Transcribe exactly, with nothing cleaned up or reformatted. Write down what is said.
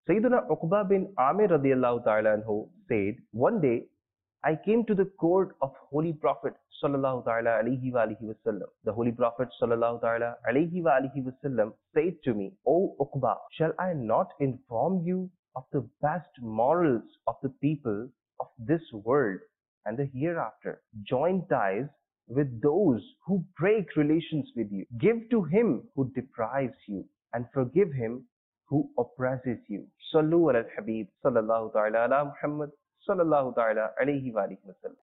Sayyidina Uqba bin Amir radiallahu ta'ala anhu said, one day I came to the court of Holy Prophet sallallahu ta'ala alayhi wa alihi wasallam. The Holy Prophet sallallahu ta'ala alayhi wa alihi wasallam said to me, O Uqba, shall I not inform you of the best morals of the people of this world and the hereafter? Join ties with those who break relations with you. Give to him who deprives you and forgive him who oppresses you. Sallu ala al-Habib sallallahu ta'ala ala Muhammad sallallahu ta'ala alayhi wa alihi wasallam.